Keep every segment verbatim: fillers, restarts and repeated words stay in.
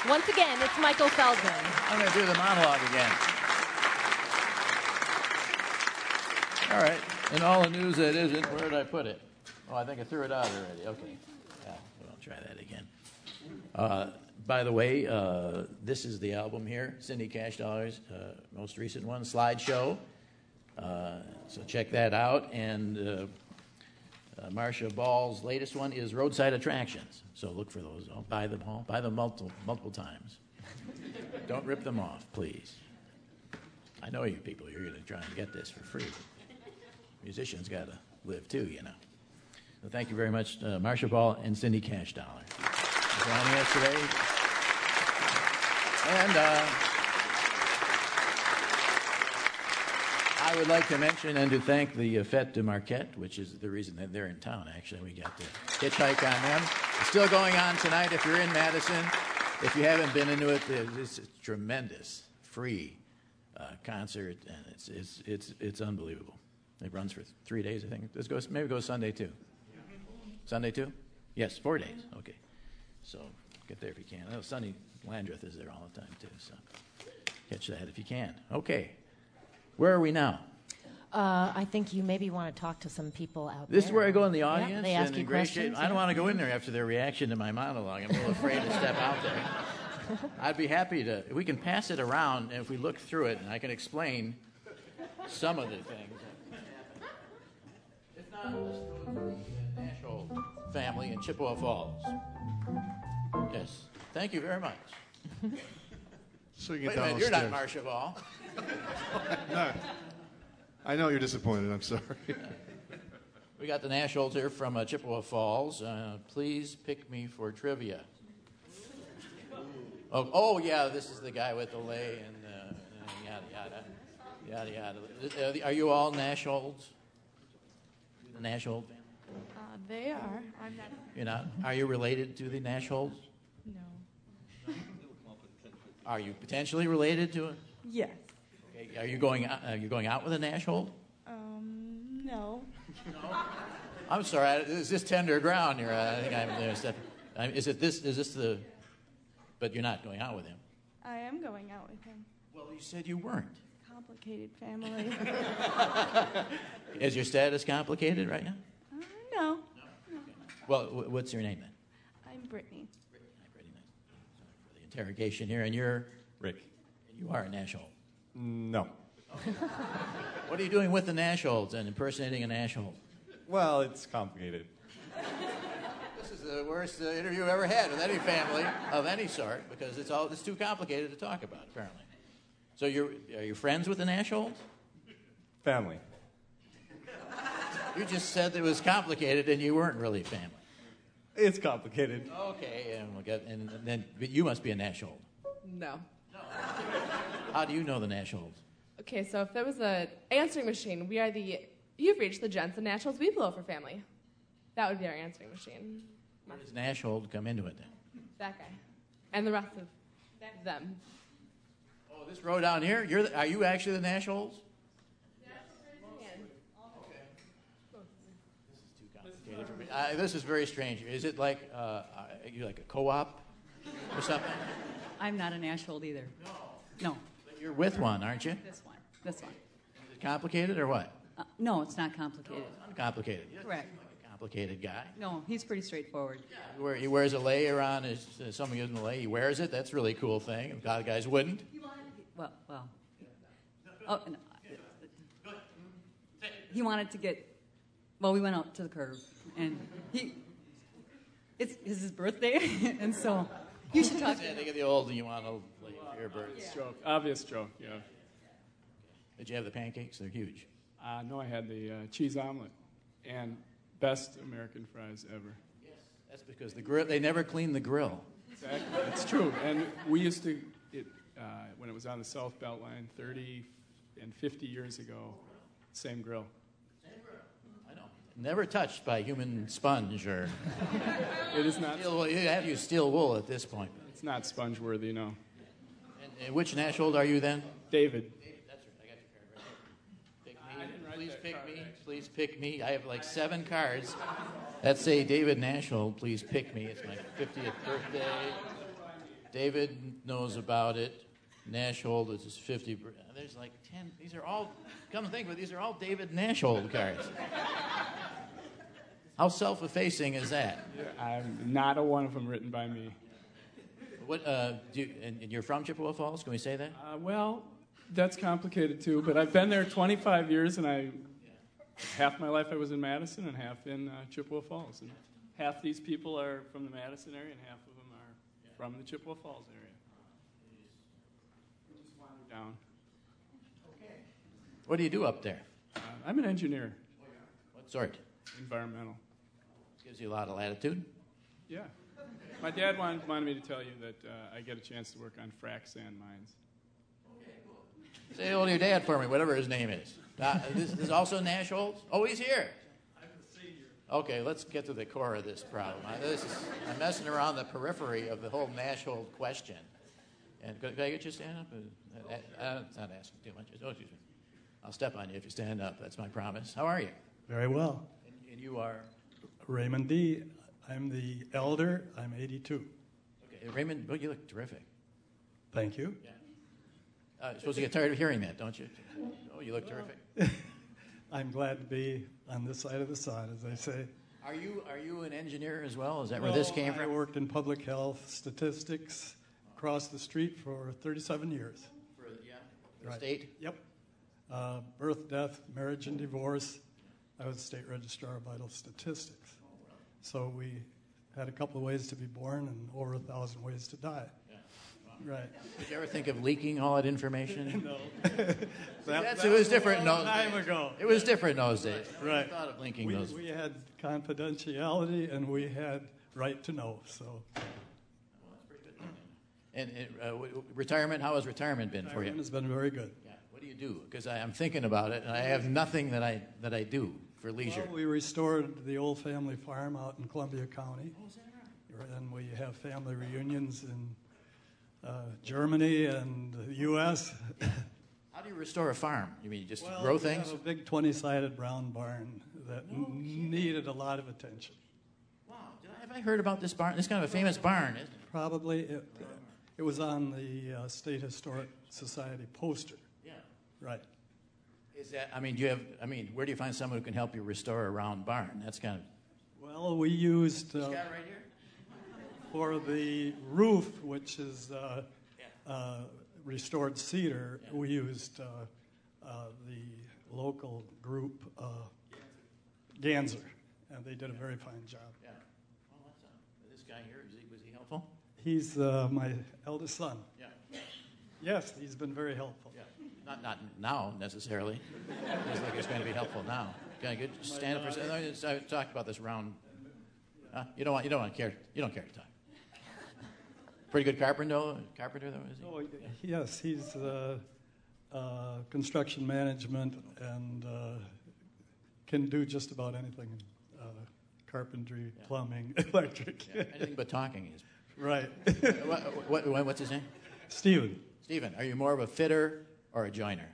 Once again, it's Michael Feldman. I'm going to do the monologue again. All right. In all the news that isn't, where did I put it? Oh, I think I threw it out already. Okay. Yeah, I'll try that again. Uh, by the way, uh, this is the album here, Cindy Cash Dollar's uh, most recent one, Slideshow. Uh, so check that out. And uh, uh, Marcia Ball's latest one is Roadside Attractions. So look for those. I'll buy them all. Buy them multiple, multiple times. Don't rip them off, please. I know you people, you're going to try and get this for free. Musicians got to live too, you know. So thank you very much, uh, Marcia Ball and Cindy Cash Dollar, for joining us today. And uh, I would like to mention and to thank the uh, Fête de Marquette, which is the reason that they're in town, actually. We got to hitchhike on them. It's still going on tonight if you're in Madison. If you haven't been into it, it's a tremendous, free uh, concert, and it's, it's, it's, it's unbelievable. It runs for three days, I think. This goes, maybe it goes Sunday, too. Sunday, too? Yes, four days. Okay. So get there if you can. I know Sonny Landreth is there all the time, too, so catch that if you can. Okay. Where are we now? Uh, I think you maybe want to talk to some people out this there. This is where I go in the audience? Yeah, they ask and you questions. I don't want to go in there after their reaction to my monologue. I'm a little afraid to step out there. I'd be happy to. We can pass it around, and if we look through it, and I can explain some of the things. If not, let's go to the Nashville family in Chippewa Falls. Yes. Thank you very much. So you Wait get a down minute, you're stairs. not Marcia Ball. No. I know you're disappointed. I'm sorry. We got the Nashholds here from uh, Chippewa Falls. Uh, please pick me for trivia. Oh, oh, yeah, this is the guy with the lay and uh, yada, yada, yada, yada. Uh, are you all Nashholds? The Nashhold family? Uh, they are. I'm not. You're not? Are you related to the Nashholds? No. Are you potentially related to it? Yes. Okay. Are you going? Out, are you going out with a Nashhold? Um. No. I'm sorry. I, is this tender ground here? I think I'm there. Step. I, is it this? Is this the? But you're not going out with him. I am going out with him. Well, you said you weren't. Complicated family. Is your status complicated right now? Uh, no. No. Okay. Well, w- what's your name then? I'm Brittany. Brittany. Hi, Brittany. Nice. Sorry for the interrogation here. And you're Rick. You are a Nashhold. No. What are you doing with the Nashholds and impersonating a Nashhold? Well, it's complicated. This is the worst uh, interview I've ever had with any family of any sort because it's all it's too complicated to talk about, apparently. So you're are you friends with the Nashholds? Family. You just said it was complicated and you weren't really family. It's complicated. Okay, and we'll get and then but you must be a Nashhold. No. How do you know the Nashholds? Okay, so if there was an answering machine, we are the, you've reached the Jensen Nationals We Blow for family. That would be our answering machine. Where does Nashhold come into it then? That guy. And the rest of them. Oh, this row down here, you're the, are you actually the Nashholds? This is too complicated for me. Uh, this is very strange. Is it like, uh, are you like a co-op or something? I'm not a Nashhold either. No. No. But you're with one, aren't you? This one. This one. Is it complicated or what? Uh, no, it's not complicated. It's uncomplicated. He doesn't Correct. seem like a complicated guy. No, he's pretty straightforward. He, wear, he wears a lay around his, uh, someone gives him a lay, he wears it. That's a really cool thing. A lot of guys wouldn't. Well, well. Oh, no. He wanted to get, well, we went out to the curb, and he, it's, it's his birthday, and so you should talk to him. They get the old and you want to lay your birds. Yeah. Joke, obvious joke, yeah. Did you have the pancakes? They're huge. Uh, no, I had the uh, cheese omelet and best American fries ever. Yes, that's because the grill. They never clean the grill. Exactly, it's true. And we used to, it, uh, when it was on the South Beltline, thirty and fifty years ago, same grill. Same grill. I know. Never touched by human sponge or. It is not. Steel, you have to use steel wool at this point. It's not sponge worthy, no. And, and which Nashhold are you then? David. That's right. I got your card right here. Pick me. Please pick me. Please pick me. I have like seven cards that say David Nashhold. Please pick me. It's my fiftieth birthday. David knows about it. Nashhold is fifty. There's like ten. These are all, come to think of it, these are all David Nashhold cards. How self-effacing is that? I'm not a one of them written by me. What, uh, do you, and, and you're from Chippewa Falls? Can we say that? Uh, well, that's complicated too, but I've been there twenty-five years, and I half my life I was in Madison and half in uh, Chippewa Falls. And half these people are from the Madison area, and half of them are from the Chippewa Falls area. We just wandered down. What do you do up there? Uh, I'm an engineer, What sort? environmental. Gives you a lot of latitude. Yeah. My dad wanted, wanted me to tell you that uh, I get a chance to work on frac sand mines. Say hello to your dad for me, whatever his name is. Uh, this, this is also Nashhold? Oh, he's here. I'm the senior. Okay, let's get to the core of this problem. I, this is, I'm messing around the periphery of the whole Nashhold question. And could, could I get you to stand up? Uh, uh, uh, it's not asking too much. Oh, excuse me. I'll step on you if you stand up. That's my promise. How are you? Very well. And, and you are? Raymond D. I'm the elder. I'm eighty-two. Okay, Raymond, well, you look terrific. Thank you. Yeah. Uh, you're supposed to get tired of hearing that, don't you? Oh, you look terrific. I'm glad to be on this side of the sun, as they say. Are you are you an engineer as well? Is that where this came I from? worked in public health statistics across the street for thirty-seven years. For, yeah, for the Right. state? Yep. Uh, birth, death, marriage, and divorce. I was state registrar of vital statistics. So we had a couple of ways to be born and over a thousand ways to die. Yeah. Right. Did you ever think of leaking all that information? No. That's, that it was a different in long those time days. ago. It was different in those days. Right. I thought of linking We, those. we had confidentiality and we had right to know. So And uh, w- w- retirement, how has retirement been for retirement you? has been very good. Yeah. What do you do? Because I'm thinking about it, and I have nothing that I that I do for leisure. Well, we restored the old family farm out in Columbia County. Oh, is that right? And we have family reunions in uh, Germany and the U S How do you restore a farm? You mean you just Well, grow we things? have a big twenty-sided brown barn that n- needed a lot of attention. Wow. Did I, have I heard about this barn? This is kind of a famous barn, isn't it? Probably it, it was on the uh, State Historic Society poster. Yeah. Right. Is that? I mean, do you have? I mean, where do you find someone who can help you restore a round barn? That's kind of Well, we used this uh, guy right here. for the roof, which is uh, Yeah. uh, restored cedar, Yeah. we used uh, uh, the local group, uh, Ganser, and they did a very fine job. Yeah. Well, that's, uh, this guy here, is he, was he helpful? He's uh, my eldest son. Yeah. Yes, he's been very helpful. Yeah. Not not now necessarily. Doesn't like it's going to be helpful now. Can I get just stand up for a second? I talked about this round. Huh? You don't want you don't want to care. You don't care to talk. Pretty good carpenter, carpenter though, is he? Oh, yes, he's uh, uh, construction management and uh, can do just about anything, uh, carpentry, Yeah. plumbing, electric. Yeah, anything but talking is. Right. what, what, what, what's his name? Stephen. Stephen. Are you more of a fitter or a joiner?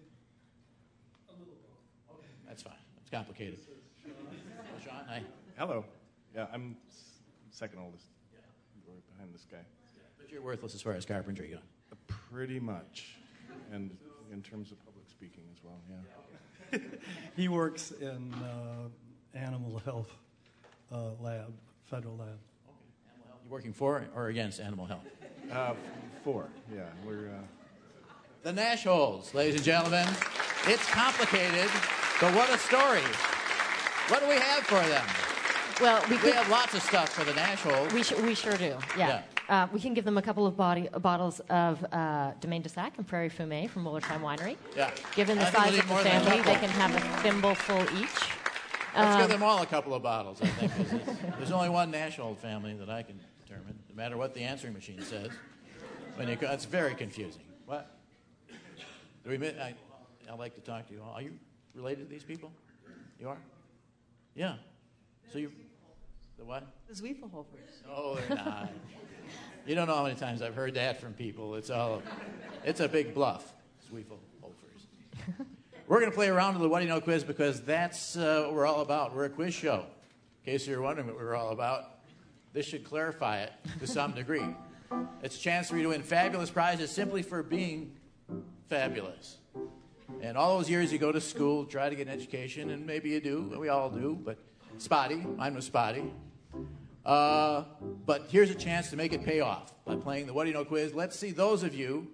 A little both. That's fine. It's complicated. Oh, Sean, hi. Hello. Yeah, I'm s- second oldest. Right behind this guy. But you're worthless as far as carpentry goes. Pretty much. And in terms of public speaking as well, yeah. He works in uh, animal health uh, lab, federal lab. You working for or against animal health? Uh, four, yeah. We're, uh, The Nashholds, ladies and gentlemen. It's complicated, but what a story. What do we have for them? Well, we, We could, have lots of stuff for the Nashholds. we, sh- we sure do. Yeah. Uh, we can give them a couple of body, uh, bottles of uh, Domaine de Sac and Prairie Fumé from Willertime Winery. Yeah. Given the I think size we'll of need the more than a family, they couple. can have a thimbleful each. Let's Um, give them all a couple of bottles, I think. 'Cause it's- There's only one Nashhold family that I can determine, no matter what the answering machine says. When you, co- it's very confusing. What? Do we, mi- I, I'd like to talk to you all. Are you related to these people? You are? Yeah. So you, the what? The Zwiefelhofers. No, they're not. You don't know how many times I've heard that from people. It's all, it's a big bluff. Zwiefelhofers. We're going to play a round of the What Do You Know quiz because that's uh, what we're all about. We're a quiz show. In case you're wondering what we're all about, this should clarify it to some degree. It's a chance for you to win fabulous prizes simply for being fabulous. And all those years you go to school, try to get an education, and maybe you do, we all do, but spotty. Mine was spotty. Uh, but here's a chance to make it pay off by playing the What Do You Know quiz. Let's see those of you.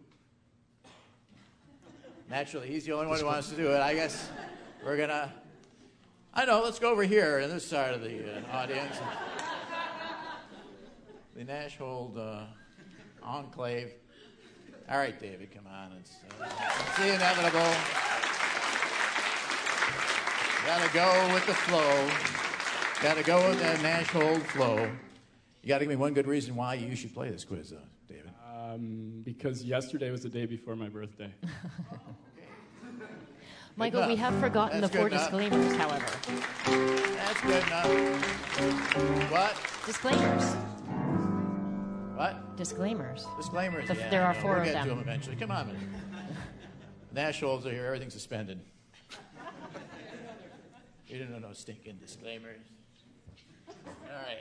Naturally, he's the only one who wants to do it. I guess we're going to, I know, let's go over here on this side of the uh, audience. The Nashhold uh, Enclave. All right, David, come on. It's, uh, it's the inevitable. Got to go with the flow. Got to go with that Nashhold flow. You got to give me one good reason why you should play this quiz, though, David. Um, because yesterday was the day before my birthday. Michael, we have forgotten That's the four good enough. disclaimers, however. That's good enough. What? Disclaimers. What? Disclaimers. Disclaimers. The- yeah, there are no, four we'll of get them. to them eventually. Come on, man. Nashholds are here. Everything's suspended. You didn't know no stinking disclaimers. All right.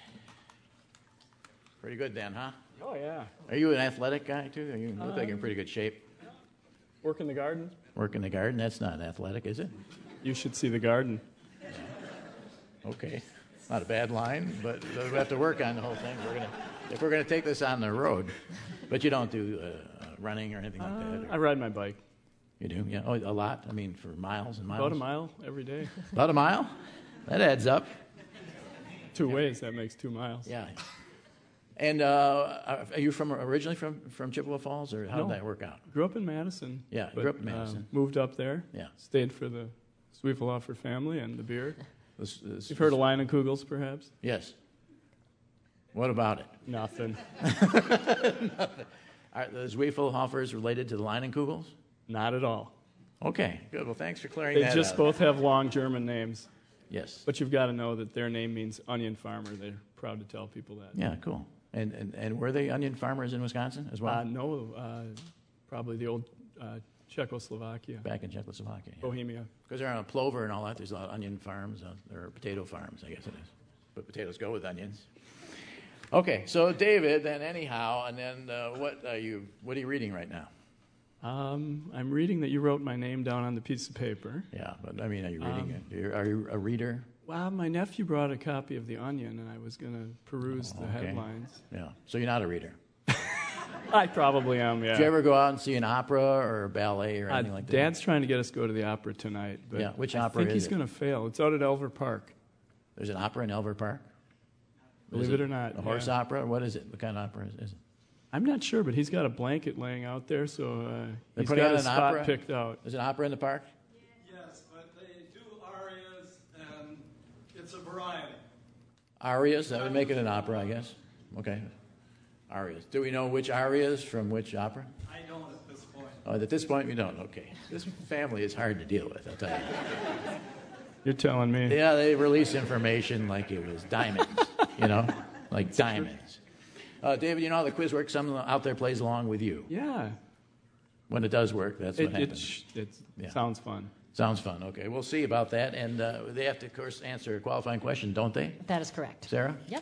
Pretty good then, huh? Oh, yeah. Are you an athletic guy, too? You look like you're in pretty good shape. Work in the garden. Work in the garden? That's not athletic, is it? You should see the garden. Okay. Not a bad line, but we have to work on the whole thing. We're gonna, if we're going to take this on the road. But you don't do uh, running or anything like Uh, that? I ride my bike. You do? Yeah. Oh, a lot? I mean, for miles and miles? About a mile every day. About a mile? That adds up. Two ways, that makes two miles. Yeah. And uh, are you from originally from, from Chippewa Falls, or how No. did that work out? Grew up in Madison. Yeah, but, grew up in uh, Madison. moved up there. Yeah. Stayed for the Zwiefelhofer family and the beer. This, this, You've heard of Leinenkugels, perhaps? Yes. What about it? Nothing. Are the Zwiefelhofers related to the Leinenkugels? Not at all. Okay, good. Well, thanks for clearing They that just out. both have long German names. Yes. But you've got to know that their name means onion farmer. They're proud to tell people that. Yeah, cool. And, and and were they onion farmers in Wisconsin as well? Uh, no, uh, probably the old uh, Czechoslovakia, Back in Czechoslovakia. Yeah. Bohemia. Because they're on Plover and all that. There's a lot of onion farms. Uh, there are potato farms, I guess it is. But potatoes go with onions. Okay, so David, then anyhow, and then uh, what are you? What are you reading right now? Um, I'm reading that you wrote my name down on the piece of paper. Yeah, but I mean, are you reading Um, it? Are you, are you a reader? Well, my nephew brought a copy of The Onion, and I was going to peruse Oh, the okay. headlines. Yeah. So you're not a reader. I probably am, yeah. Did you ever go out and see an opera or a ballet or Uh, anything like that? Dad's trying to get us to go to the opera tonight, but Yeah, which I opera think is he's it? going to fail. It's out at Elver Park. There's an opera in Elver Park? Believe Is it or not, A horse yeah. opera? What is it? What kind of opera is, is it? I'm not sure, but he's got a blanket laying out there, so uh, They're he's putting got on his an spot opera? picked out. There's an opera in the park? Yes, but they do arias, and it's a variety. Arias? That would make it an opera, I guess. Okay. Arias. Do we know which arias from which opera? I don't at this point. Oh, at this point, we don't. Okay. This family is hard to deal with, I'll tell you. You're telling me. Yeah, they release information like it was diamonds, you know, like diamonds. Uh, David, you know how the quiz works? Someone out there plays along with you. Yeah. When it does work, that's It, what it, happens. sh- it Yeah. sounds fun. Sounds fun. Okay, we'll see about that. And uh, they have to, of course, answer a qualifying question, don't they? That is correct. Sarah? Yep.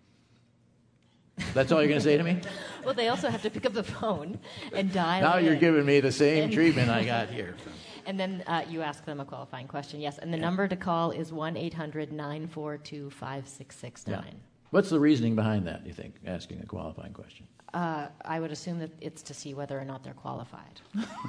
That's all you're going to say to me? Well, they also have to pick up the phone and dial Now you're in. giving me the same And- treatment I got here. And then uh, you ask them a qualifying question. Yes, and the number to call is one eight hundred nine four two five six six Yeah. nine. What's the reasoning behind that, do you think, asking a qualifying question? Uh, I would assume that it's to see whether or not they're qualified.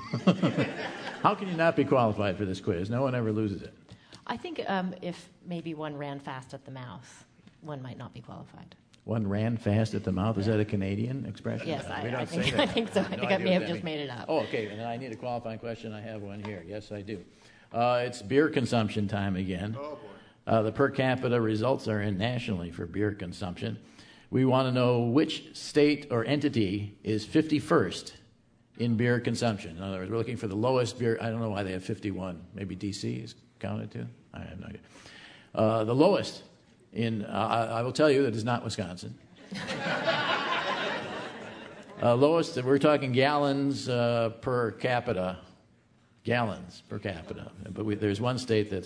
How can you not be qualified for this quiz? No one ever loses it. I think um, if maybe one ran fast at the mouth, one might not be qualified. One ran fast at the mouth. Is that a Canadian expression? Yes, Uh, I- we don't I say think- that. I think so. I have no think I idea may what have that just means. made it up. Oh, okay. And then I need a qualifying question. I have one here. Yes, I do. Uh, it's beer consumption time again. Oh, boy. Uh, the per capita results are in nationally for beer consumption. We want to know which state or entity is fifty-first in beer consumption. In other words, we're looking for the lowest beer. I don't know why they have fifty-one. Maybe D C is counted too? I have no idea. Uh, the lowest in, uh, I I will tell you that is not Wisconsin. uh, lowest, we're talking gallons uh, per capita. Gallons per capita. But we, there's one state that's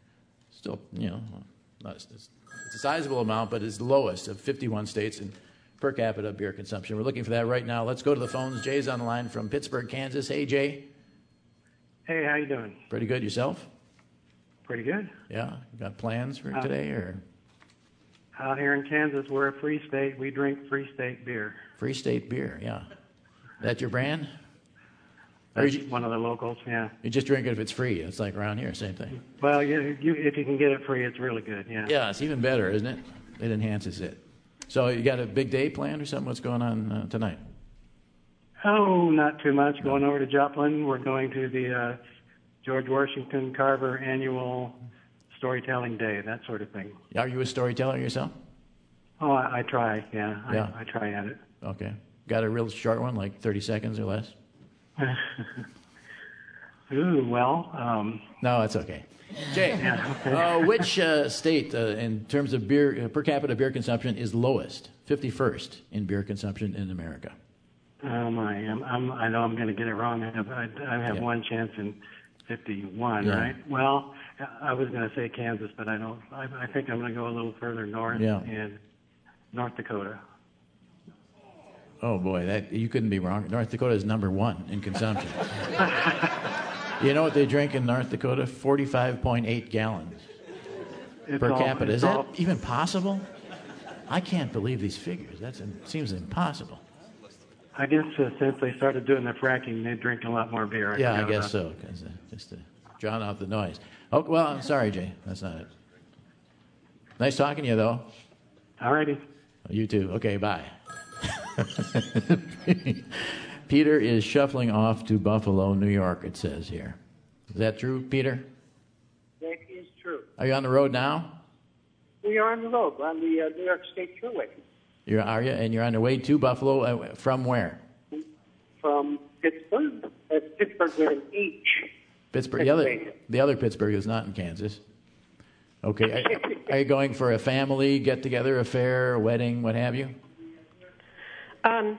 still, you know, not, it's, it's a sizable amount, but it's the lowest of fifty-one states. And per capita beer consumption. We're looking for that right now. Let's go to the phones. Jay's on the line from Pittsburgh, Kansas. Hey, Jay. Hey, how you doing? Pretty good. Yourself? Pretty good. Yeah? You got plans for Uh, today? Or Out here in Kansas, we're a free state. We drink Free State beer. Free State beer, yeah. That your brand? Or That's you, one of the locals, yeah. you just drink it if it's free. It's like around here, same thing. Well, you, you, if you can get it free, it's really good, yeah. Yeah, it's even better, isn't it? It enhances it. So you got a big day planned or something? What's going on uh, tonight? Oh, not too much. Going over to Joplin. We're going to the uh, George Washington Carver annual storytelling day, that sort of thing. Are you a storyteller yourself? Oh, I, I try, yeah. Yeah. I, I try at it. Okay. Got a real short one, like thirty seconds or less? Ooh, well. Um, no, that's okay. Jay, yeah, okay. uh, which uh, state, uh, in terms of beer uh, per capita beer consumption, is lowest, fifty-first in beer consumption in America? Oh my! I'm, I'm, I know I'm going to get it wrong. I have, I, I have Yeah. one chance in fifty-one, Yeah. right? Well, I was going to say Kansas, but I don't. I, I think I'm going to go a little further north Yeah. in North Dakota. Oh boy, that you couldn't be wrong. North Dakota is number one in consumption. You know what they drink in North Dakota? forty-five point eight gallons It's per all- capita. it's Is that all- even possible? I can't believe these figures. That seems impossible. I guess uh, since they started doing the fracking, they drink a lot more beer. Yeah, I forgot guess about so. 'Cause, uh, just to drown out the noise. Oh well, I'm sorry, Jay. That's not it. Nice talking to you, though. All righty. You too. Okay, bye. Peter is shuffling off to Buffalo, New York, it says here. Is that true, Peter? That is true. Are you on the road now? We are on the road. We're on the uh, New York State Thruway You're, are you? And you're on the way to Buffalo uh, from where? from Pittsburgh. That's Pittsburgh with an H. Pittsburgh. The other, Pennsylvania. the other Pittsburgh is not in Kansas. Okay. Are, are you going for a family get-together, a fair, a wedding, what have you? Um,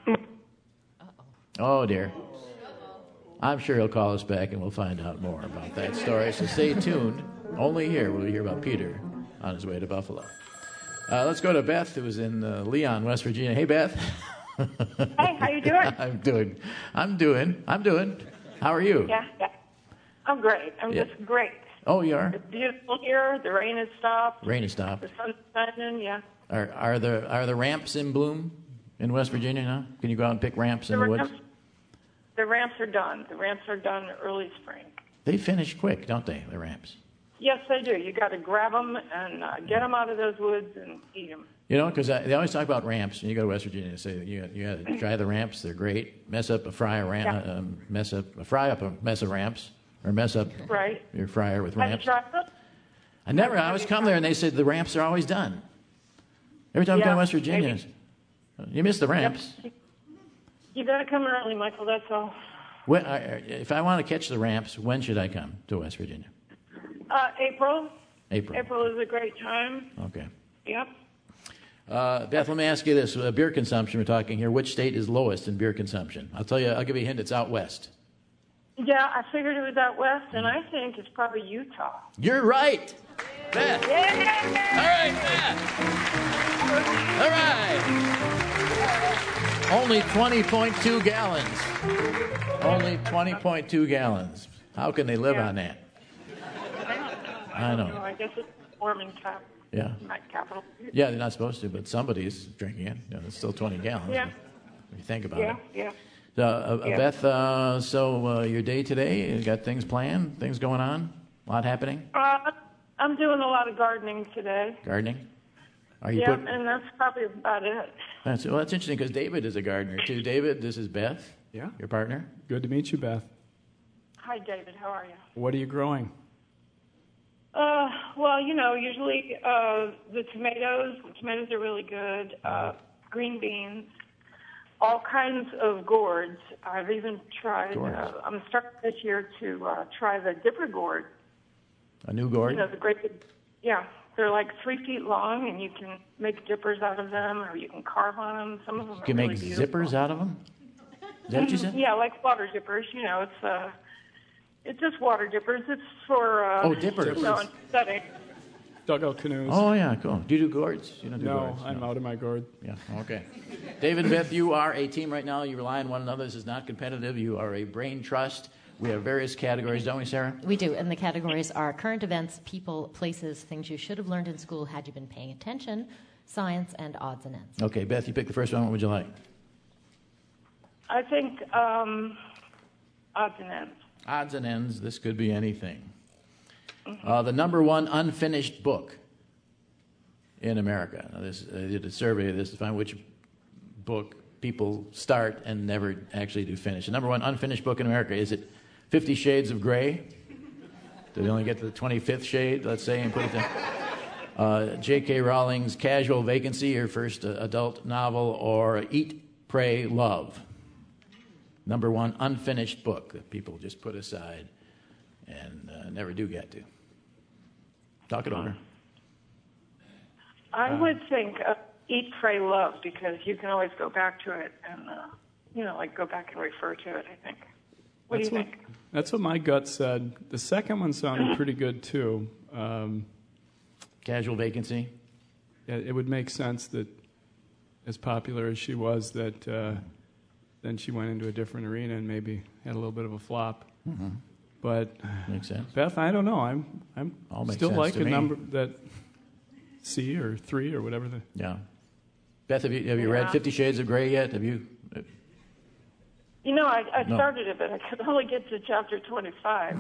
Oh, dear. I'm sure he'll call us back and we'll find out more about that story. So stay tuned. Only here will we hear about Peter on his way to Buffalo. Uh, let's go to Beth, who is in uh, Leon, West Virginia. Hey, Beth. Hey, how you doing? I'm doing. I'm doing. I'm doing. How are you? Yeah, yeah. I'm great. I'm Yeah. just great. Oh, you are? It's beautiful here. The rain has stopped. Rain has stopped. The sun's shining. Yeah. Are, are, the, are the ramps in bloom in West Virginia now? Can you go out and pick ramps in The the woods? ramps, the ramps are done. The ramps are done early spring. They finish quick, don't they, the ramps? Yes, they do. You got to grab them and uh, get them out of those woods and eat them. You know, because they always talk about ramps, and you go to West Virginia and say you you got to try the ramps. They're great. Mess up a fry a ram, Yeah. um, mess up a fry up a mess of ramps, or mess up Right. your fryer with Have you ramps. tried them? I never. I always come there and they said the ramps are always done. Every time I Yeah, come to West Virginia, maybe. you miss the ramps. You got to come early, Michael. That's all. When, I, if I want to catch the ramps, when should I come to West Virginia? Uh, April. April. April is a great time. Okay. Yep. Uh, Beth, let me ask you this: uh, beer consumption. We're talking here. Which state is lowest in beer consumption? I'll tell you. I'll give you a hint. It's out west. Yeah, I figured it was out west, and I think it's probably Utah. You're right, Beth. Yeah. All right, Beth. All right. Only twenty point two gallons. Only twenty point two gallons. How can they live Yeah. on that? I know. I guess it's Mormon cap. Yeah. Not capital. Yeah, they're not supposed to, but somebody's drinking it. You know, it's still twenty gallons. Yeah. If you think about Yeah, it. yeah. So, uh, uh, Yeah. Beth, uh, so uh, your day today, you got things planned, things going on, a lot happening, Uh, I'm doing a lot of gardening today. gardening. Are you Yeah, put? and that's probably about it. That's, well, that's interesting because David is a gardener too. David, this is Beth. Yeah. Your partner. Good to meet you, Beth. Hi, David. How are you? What are you growing? Uh, well, you know, usually uh, the tomatoes. The tomatoes are really good. Uh, green beans, all kinds of gourds. I've even tried. Gourds. Uh, I'm starting this year to uh, try the dipper gourd. A new gourd. You know, the great big. Yeah, they're like three feet long, and you can make dippers out of them, or you can carve on them. Some of them You are can really make beautiful. zippers out of them. Is that what you said? Yeah, like water dippers. You know, it's uh, it's just water dippers. It's for uh, Oh, dippers. You know, setting. dugout canoes. Oh, yeah, cool. Do you do gourds? You don't do no, gourds? I'm out of my gourd. Yeah, okay. David and Beth, you are a team right now. You rely on one another. This is not competitive. You are a brain trust. We have various categories, don't we, Sarah? We do, and the categories are current events, people, places, things you should have learned in school had you been paying attention, science, and odds and ends. Okay, Beth, you pick the first one. What would you like? I think um, odds and ends. Odds and ends. This could be anything. Uh, the number one unfinished book in America. Now, this, I did a survey of this to find which book people start and never actually do finish. The number one unfinished book in America, is it Fifty Shades of Grey? Did they only get to the twenty-fifth shade, let's say, and put it there? Uh, J K. Rowling's Casual Vacancy, her first uh, adult novel, or Eat, Pray, Love? Number one unfinished book that people just put aside and uh, never do get to. Talk it over. I would think uh, Eat, Pray, Love, because you can always go back to it and, uh, you know, like go back and refer to it, I think. What that's do you what, think? That's what my gut said. The second one sounded pretty good, too. Um, Casual Vacancy? Yeah, it would make sense that as popular as she was, that uh, then she went into a different arena and maybe had a little bit of a flop. Mm-hmm. But makes sense. Beth, I don't know. I'm I'm All makes still sense like to a me. number that C or three or whatever the Yeah. Beth, have you have you read Yeah. Fifty Shades of Grey yet? Have you? You know, I, I No. started it, but I could only get to chapter twenty-five.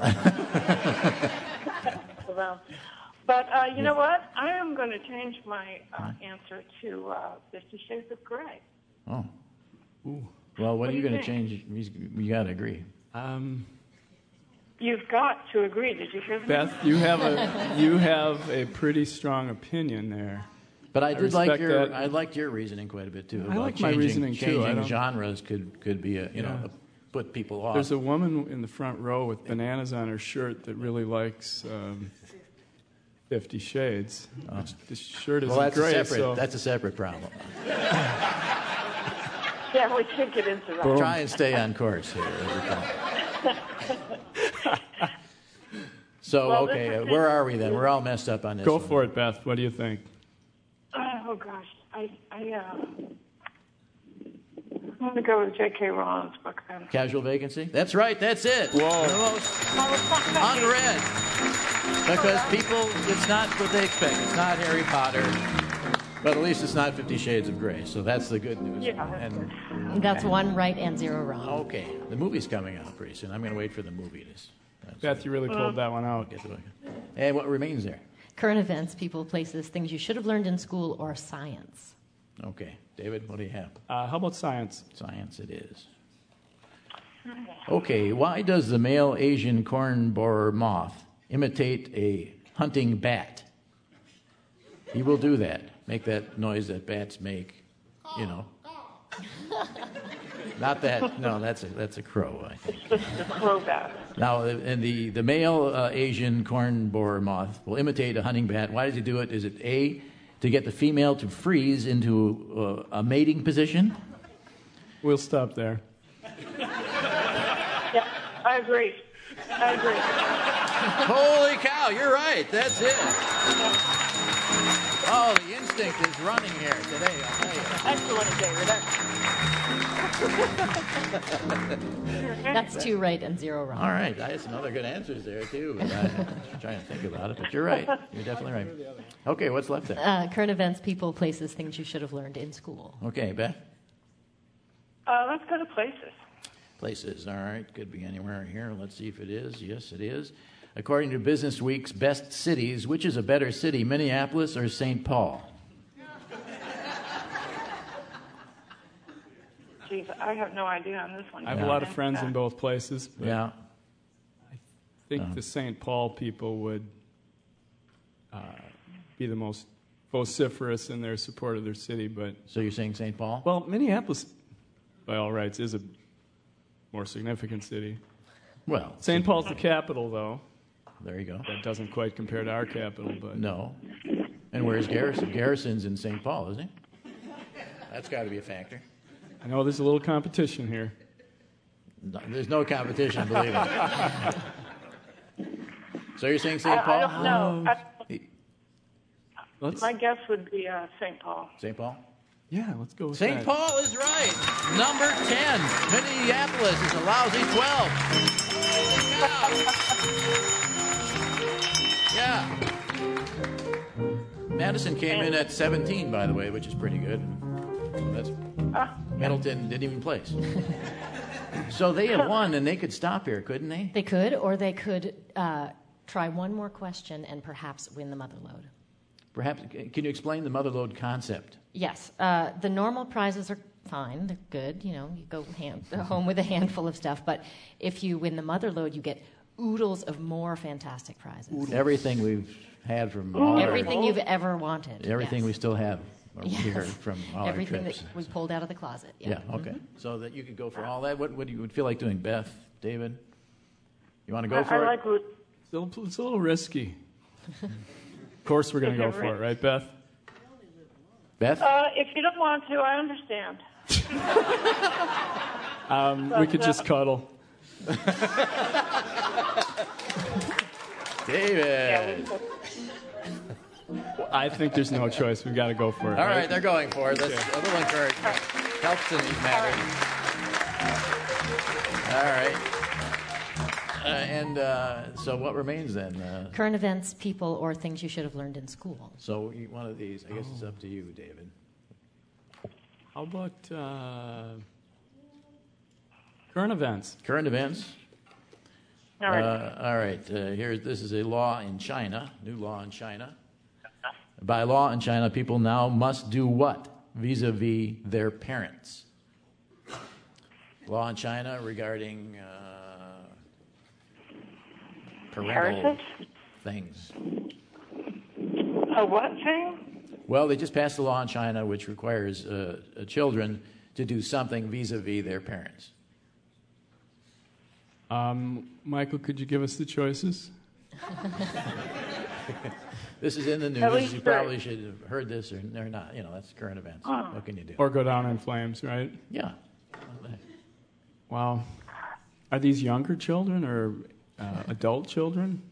Well, but uh, you know what? I am going to change my uh, answer to uh, Fifty Shades of Grey. Oh. Ooh. Well, what, What are do you you going to think? change? You got to agree. Um, You've got to agree. Did you hear me? Beth, you have a you have a pretty strong opinion there. But I I did like respect your that. I liked your reasoning quite a bit too. I about like my changing, reasoning, too. I Changing don't- genres could could be a you know Yeah. put people off. There's a woman in the front row with bananas on her shirt that really likes um, Fifty Shades. Which the shirt isn't well, that's great. a separate so that's a separate problem. Yeah, we should get into that. Try and stay on course here. So Well, okay, this uh, is- where are we then? We're all messed up on this. go one. for it, Beth. What do you think? Oh gosh, I I uh, I'm going to go with J K. Rowling's book then. Casual Vacancy. That's right. That's it. Whoa. The most unread because people. It's not what they expect. It's not Harry Potter. But at least it's not Fifty Shades of Grey, so that's the good news. Yeah. And That's one right and zero wrong. okay, the movie's coming out pretty soon. I'm going to wait for the movie. To, Beth, you really pulled that one out. get to it. And what remains there? Current events, people, places, things you should have learned in school, or science. Okay, David, what do you have? Uh, how about science? Science it is. Okay, why does the male Asian corn borer moth imitate a hunting bat? He will do that. Make that noise that bats make, you know. Not that. No, that's a that's a crow. I think. It's just the crow bat. Now, and the the male uh, Asian corn borer moth will imitate a hunting bat. Why does he do it? Is it A, to get the female to freeze into uh, a mating position? We'll stop there. Yeah, I agree. I agree. Holy cow! You're right. That's it. Oh, the instinct is running here today. I'll tell you. Excellent, David. That's two right and zero wrong. All right, I had some other good answers there too. But I was trying to think about it, but you're right. You're definitely right. Okay, what's left there? Uh, current events, people, places, things you should have learned in school. Okay, Beth. Uh, let's go to places. Places. All right, could be anywhere here. Let's see if it is. Yes, it is. According to Business Week's best cities, which is a better city, Minneapolis or Saint Paul? Geez, I have no idea on this one. I have a lot of friends in both places. But Yeah. I think Uh-huh. the Saint Paul people would uh, be the most vociferous in their support of their city. But So you're saying Saint Paul? well, Minneapolis, by all rights, is a more significant city. Well, Saint Paul's the capital, though. there you go. That doesn't quite compare to our capital, but No. And where's Garrison? Garrison's in Saint Paul, isn't he? That's got to be a factor. I know there's a little competition here. No, there's no competition, believe me. So you're saying Saint I, Paul? I don't know. I, Let's, My guess would be uh, Saint Paul. Saint Paul? yeah, let's go with Saint that. Paul is right. Number ten. Minneapolis is a lousy twelve. Yeah. Madison came in at seventeen, by the way, which is pretty good. That's Middleton didn't even place. So they have won, and they could stop here, couldn't they? They could, or they could uh, try one more question and perhaps win the mother load. Perhaps, can you explain the mother load concept? Yes. Uh, the normal prizes are fine. They're good. You know, you go hand, home with a handful of stuff. But if you win the mother load, you get oodles of more fantastic prizes. Oodles. Everything we've had from all Everything our, you've ever wanted. Everything yes. we still have Yes. here from all Everything our trips. that we pulled out of the closet. Yeah, Yeah, okay. Mm-hmm. So that you could go for all that. What, what do you would feel like doing, Beth, David? You want to go I, for I it? like what. It's a little, it's a little risky. Of course, we're going to go for it, right, Beth? Beth? Uh, if you don't want to, I understand. Um, But, we could uh, just cuddle. David. I think there's no choice. We've got to go for it. All right, right? they're going for it. That's Okay. a little encouragement. Helps in these matters. All right. Uh, and uh, so what remains then? Uh, Current events, people, or things you should have learned in school. so you- one of these, I guess it's up to you, David. How about uh, current events? Current events. All right. Uh, all right. Uh, here, this is a law in China. New law in China. By law in China, people now must do what vis-a-vis their parents? Law in China regarding uh, parental Heritage? things. A what thing? Well, they just passed a law in China which requires uh, uh, children to do something vis-a-vis their parents. Um, Michael, could you give us the choices? This is in the At news. least You three. probably should have heard this or, or not. You know, that's current events. Oh. What can you do? Or go down in flames, right? Yeah. Wow. Are these younger children or uh, adult children?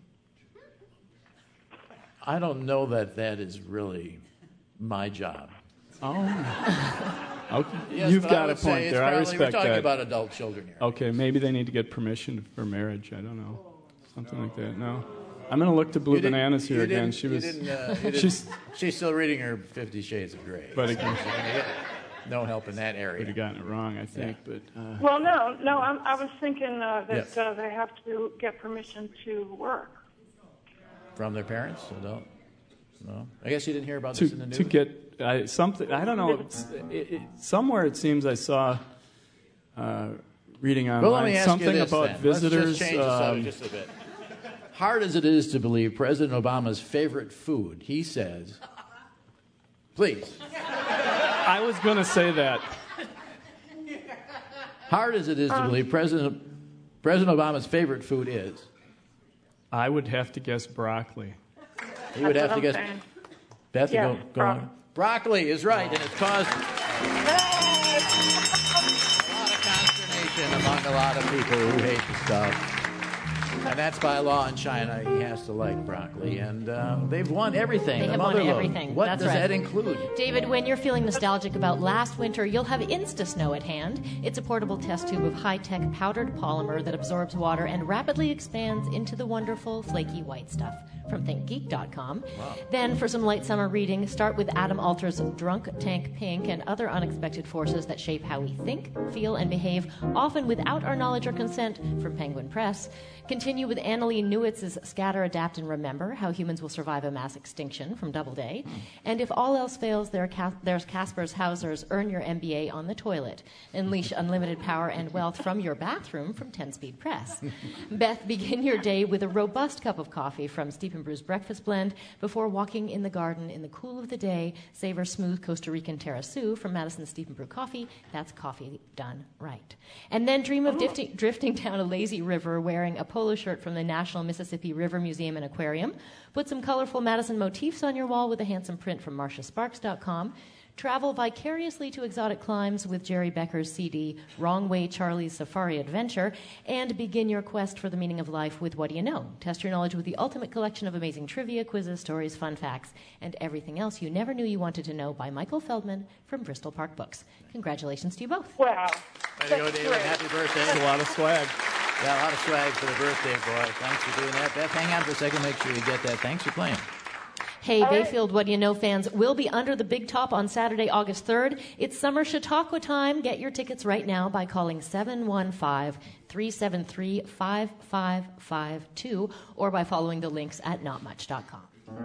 I don't know that that is really my job. Oh. Okay. Yes, You've but I got a would say point it's there. I probably- respect We're talking that. about adult children here. Okay, maybe they need to get permission for marriage. I don't know. Something like that. No. I'm going to look to Blue You didn't- Bananas here you again. didn't- She you was. didn't, uh, you she's didn't- she's still reading her Fifty Shades of Grey. But again- So, no help in that area. would have gotten it wrong, I think. But uh, Well, no, no. I'm, I was thinking uh, that Yes. uh, they have to get permission to work. From their parents? Adult? No. I guess you didn't hear about to this in the news. to get I, something, I don't know. It's, it, it, somewhere it seems I saw uh, reading online Well, let me ask something you this, about then. visitors. Let's just change the subject um, just a bit. Hard as it is to believe President Obama's favorite food, he says, please. I was going to say that. Hard as it is to Um, believe President President Obama's favorite food is. I would have to guess broccoli. He would That's have to what guess. I'm saying. Beth, Yeah, you go, go bro- on. Broccoli is right, and it's caused a lot of consternation among a lot of people who hate the stuff. And that's by law in China. He has to like broccoli, and uh, they've won everything. They the have won mother load. everything. What That's does right. that include? David, when you're feeling nostalgic about last winter, you'll have InstaSnow at hand. It's a portable test tube of high-tech powdered polymer that absorbs water and rapidly expands into the wonderful flaky white stuff from think geek dot com. Wow. Then, for some light summer reading, start with Adam Alter's Drunk Tank Pink and other unexpected forces that shape how we think, feel, and behave, often without our knowledge or consent, from Penguin Press. Continue with Annalee Newitz's Scatter, Adapt, and Remember, How Humans Will Survive a Mass Extinction from Doubleday. And if all else fails, there are Cas- there's Casper's Hauser's Earn Your M B A on the Toilet. Unleash unlimited power and wealth from your bathroom from ten-Speed Press. Beth, begin your day with a robust cup of coffee from Steep and Brew's Breakfast Blend. Before walking in the garden in the cool of the day, savor smooth Costa Rican Terrasu from Madison Steep and Brew Coffee. That's coffee done right. And then dream of drifting, drifting down a lazy river wearing a polo shirt from the National Mississippi River Museum and Aquarium. Put some colorful Madison motifs on your wall with a handsome print from Marcia Sparks dot com. Travel vicariously to exotic climes with Jerry Becker's C D, Wrong Way Charlie's Safari Adventure, and begin your quest for the meaning of life with What Do You Know? Test your knowledge with the ultimate collection of amazing trivia, quizzes, stories, fun facts, and everything else you never knew you wanted to know by Michael Feldman from Bristol Park Books. Congratulations to you both. Wow. Way to go, David. Happy birthday. That's a lot of swag. Yeah, a lot of swag for the birthday boy. Thanks for doing that. Beth, hang on for a second. Make sure you get that. Thanks for playing. Hey, Bayfield, What Do You Know fans, we'll be under the big top on Saturday, August third. It's summer Chautauqua time. Get your tickets right now by calling seven one five, three seven three, five five five two or by following the links at not much dot com.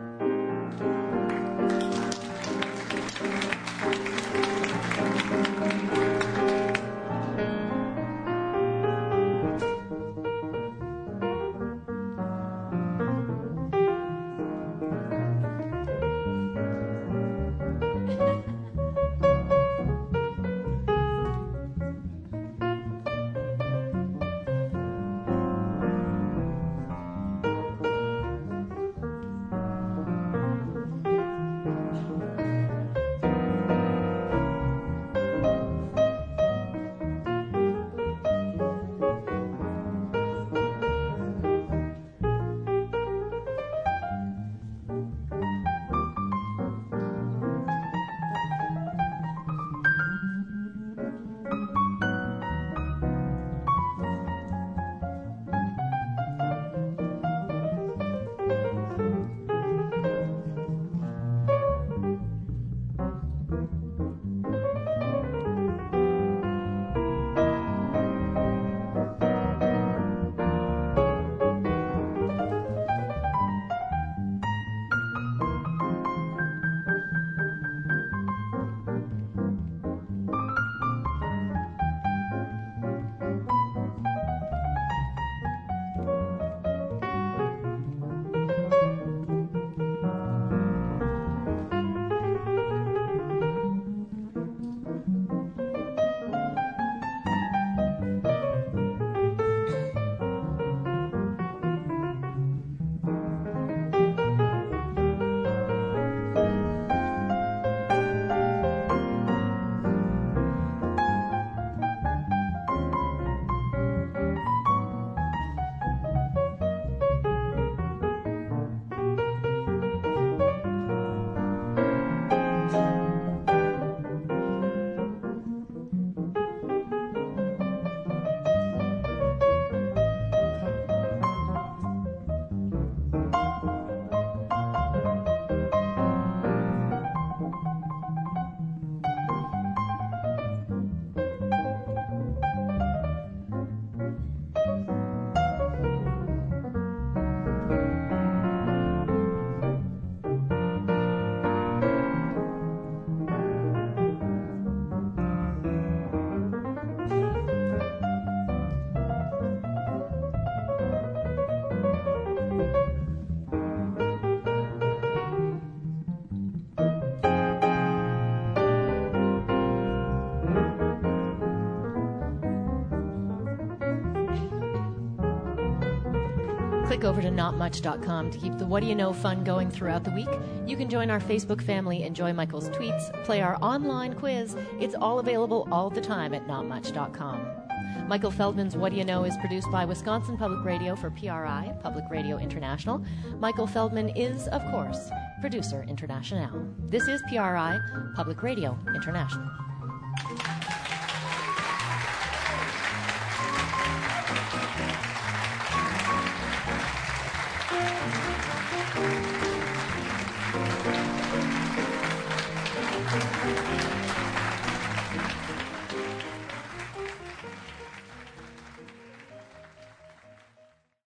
Click over to not much dot com to keep the What Do You Know fun going throughout the week. You can join our Facebook family, enjoy Michael's tweets, play our online quiz. It's all available all the time at not much dot com. Michael Feldman's What Do You Know is produced by Wisconsin Public Radio for P R I, Public Radio International. Michael Feldman is, of course, Producer International. This is P R I, Public Radio International.